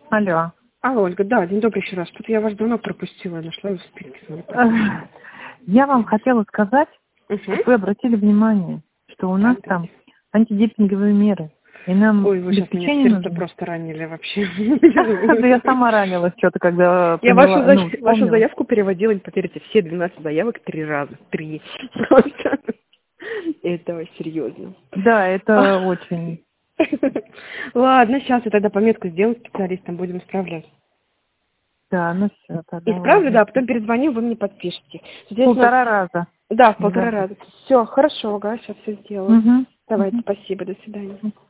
Алло. Ольга, да, день добрый еще раз. Что-то я ваш звонок пропустила, нашла его в списке. Я вам хотела сказать, чтобы вы обратили внимание, что у нас там антидемпинговые меры. И нам Ой, вы сейчас меня в сердце нужно. просто ранили вообще. Да я сама ранилась что-то, когда Я поняла, вашу заявку переводила, не поверите, все 12 заявок 3 раза. 3. Просто. Это серьезно. Да, это очень. Ладно, сейчас я тогда пометку сделаю специалистам, будем исправлять. Да, ну все, тогда. Исправлю, да, потом перезвоню, вы мне подпишете. Полтора раза. Да, в 1,5 раза. Все, хорошо, ага, сейчас все сделаю. Угу. Давайте, спасибо, до свидания.